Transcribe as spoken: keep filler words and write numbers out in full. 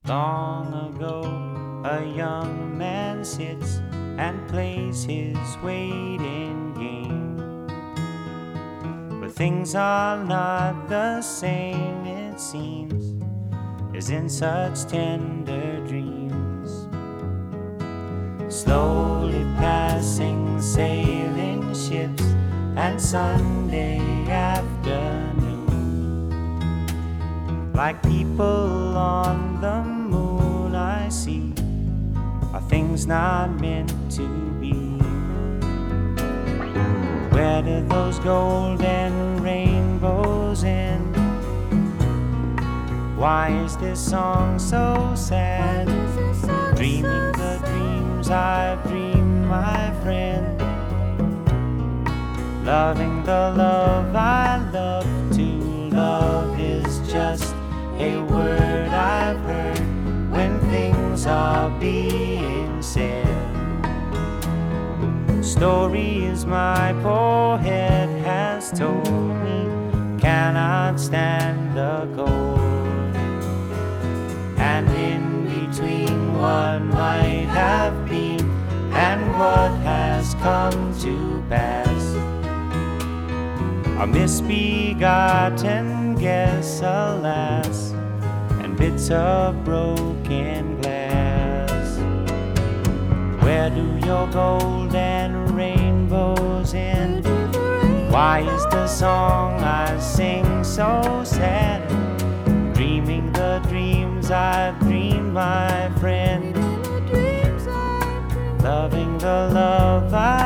Long ago, a young man sits and plays his waiting game. But things are not the same, it seems, as in such tender dreams. Slowly passing sailing ships and Sunday afternoon, like people on the moon I see, are things not meant to be. Where do those golden rainbows end? Why is this song so sad? Dreaming the dreams I've dreamed, my friend. Loving the love I love to love is just a word I've heard when things are being said. Stories my poor head has told me cannot stand the cold. And in between what might have been and what has come to pass, a misbegotten guess, alas, and bits of broken glass. Where do your golden rainbows end? Why is the song I sing so sad? Dreaming the dreams I've dreamed, my friend. Loving the love I